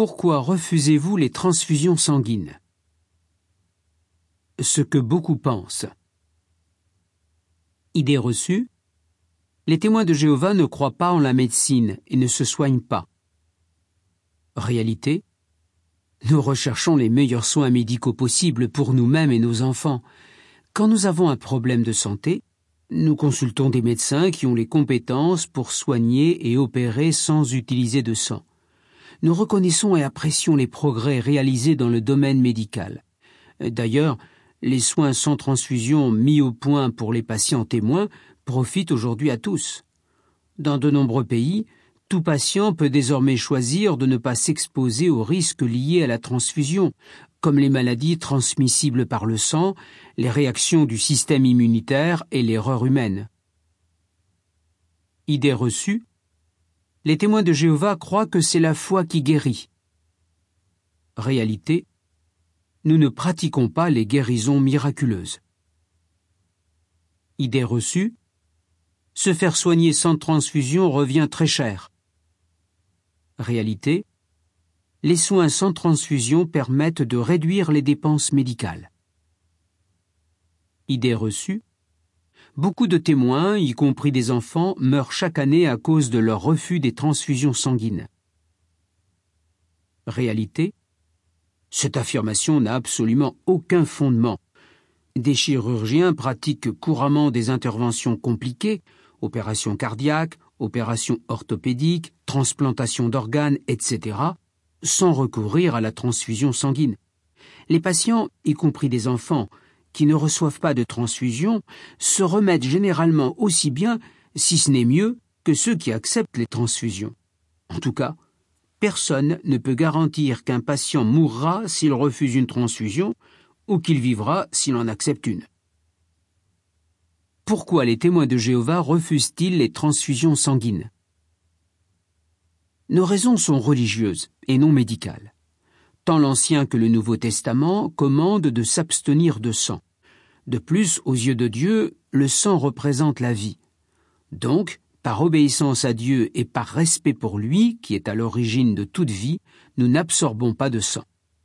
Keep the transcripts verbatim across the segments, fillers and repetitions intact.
Pourquoi refusez-vous les transfusions sanguines? Ce que beaucoup pensent. Idée reçue. Les témoins de Jéhovah ne croient pas en la médecine et ne se soignent pas. Réalité. Nous recherchons les meilleurs soins médicaux possibles pour nous-mêmes et nos enfants. Quand nous avons un problème de santé, nous consultons des médecins qui ont les compétences pour soigner et opérer sans utiliser de sang. Nous reconnaissons et apprécions les progrès réalisés dans le domaine médical. D'ailleurs, les soins sans transfusion mis au point pour les patients témoins profitent aujourd'hui à tous. Dans de nombreux pays, tout patient peut désormais choisir de ne pas s'exposer aux risques liés à la transfusion, comme les maladies transmissibles par le sang, les réactions du système immunitaire et l'erreur humaine. Idée reçue. Les témoins de Jéhovah croient que c'est la foi qui guérit. Réalité. Nous ne pratiquons pas les guérisons miraculeuses. Idée reçue. Se faire soigner sans transfusion revient très cher. Réalité. Les soins sans transfusion permettent de réduire les dépenses médicales. Idée reçue. Beaucoup de témoins, y compris des enfants, meurent chaque année à cause de leur refus des transfusions sanguines. Réalité. Cette affirmation n'a absolument aucun fondement. Des chirurgiens pratiquent couramment des interventions compliquées, opérations cardiaques, opérations orthopédiques, transplantation d'organes, et cetera, sans recourir à la transfusion sanguine. Les patients, y compris des enfants, qui ne reçoivent pas de transfusion, se remettent généralement aussi bien, si ce n'est mieux, que ceux qui acceptent les transfusions. En tout cas, personne ne peut garantir qu'un patient mourra s'il refuse une transfusion ou qu'il vivra s'il en accepte une. Pourquoi les témoins de Jéhovah refusent-ils les transfusions sanguines? Nos raisons sont religieuses et non médicales. Tant l'Ancien que le Nouveau Testament commandent de s'abstenir de sang. De plus, aux yeux de Dieu, le sang représente la vie. Donc, par obéissance à Dieu et par respect pour lui, qui est à l'origine de toute vie, nous n'absorbons pas de sang.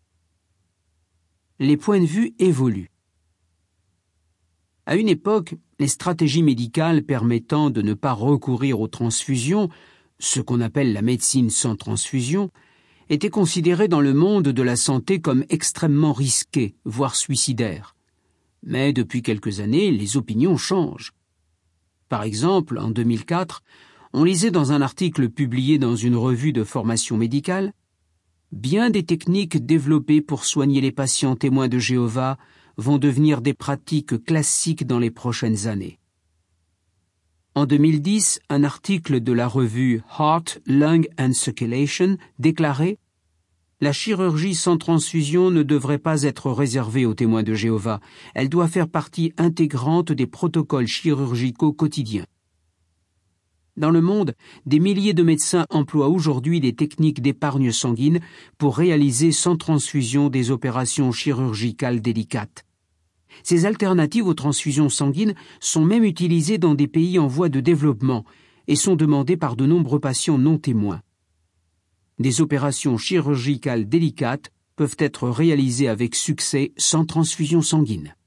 Les points de vue évoluent. À une époque, les stratégies médicales permettant de ne pas recourir aux transfusions, ce qu'on appelle la médecine sans transfusion, étaient considérées dans le monde de la santé comme extrêmement risquées, voire suicidaires. Mais depuis quelques années, les opinions changent. Par exemple, en deux mille quatre, on lisait dans un article publié dans une revue de formation médicale « Bien des techniques développées pour soigner les patients témoins de Jéhovah vont devenir des pratiques classiques dans les prochaines années. » En deux mille dix, un article de la revue Heart, Lung and Circulation déclarait « La chirurgie sans transfusion ne devrait pas être réservée aux témoins de Jéhovah. Elle doit faire partie intégrante des protocoles chirurgicaux quotidiens. » Dans le monde, des milliers de médecins emploient aujourd'hui des techniques d'épargne sanguine pour réaliser sans transfusion des opérations chirurgicales délicates. Ces alternatives aux transfusions sanguines sont même utilisées dans des pays en voie de développement et sont demandées par de nombreux patients non témoins. Des opérations chirurgicales délicates peuvent être réalisées avec succès sans transfusion sanguine.